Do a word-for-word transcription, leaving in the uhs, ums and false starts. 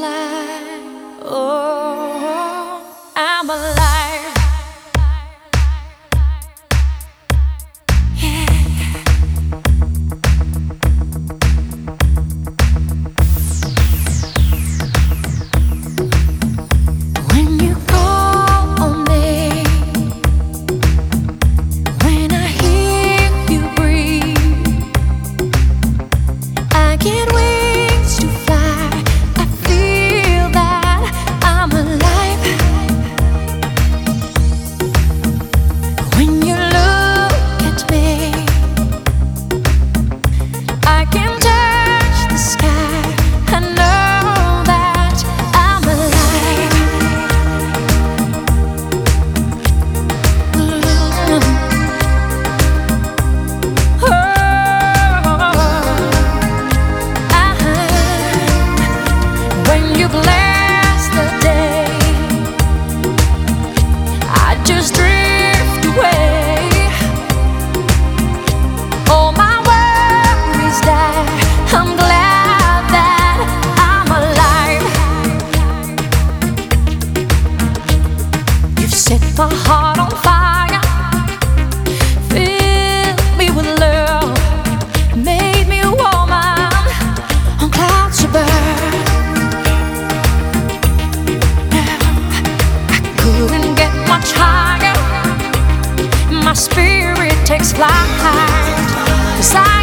alive. Oh, I'm alive. Yeah. When you call on me, when I hear you breathe, I get wings to fly. I feel that I'm alive. When you look at me, I can touch the sky. I know that I'm alive. Oh, when you bless the day, I just drift away. All my worries die. I'm glad that I'm alive. You've set my heart on fire, filled me with love, made me a woman on clouds above. I couldn't get much higher. My spirit takes flight, 'cause I